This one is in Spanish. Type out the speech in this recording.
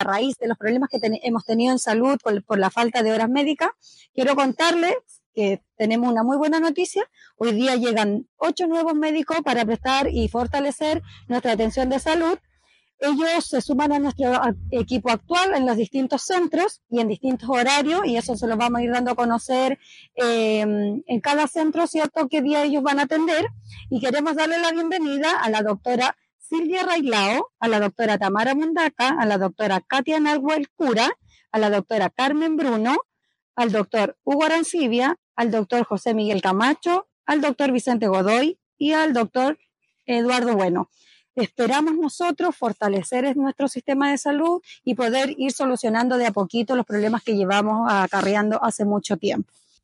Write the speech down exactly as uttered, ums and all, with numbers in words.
raíz de los problemas que ten- hemos tenido en salud por, por la falta de horas médicas, quiero contarles que tenemos una muy buena noticia. Hoy día llegan ocho nuevos médicos para prestar y fortalecer nuestra atención de salud. Ellos se suman a nuestro equipo actual en los distintos centros y en distintos horarios, y eso se lo vamos a ir dando a conocer eh, en cada centro, ¿cierto?, qué día ellos van a atender. Y queremos darle la bienvenida a la doctora Silvia Railao, a la doctora Tamara Mundaca, a la doctora Katia Nahuel Cura, a la doctora Carmen Bruno, al doctor Hugo Arancibia, al doctor José Miguel Camacho, al doctor Vicente Godoy y al doctor Eduardo Bueno. Esperamos nosotros fortalecer nuestro sistema de salud y poder ir solucionando de a poquito los problemas que llevamos acarreando hace mucho tiempo.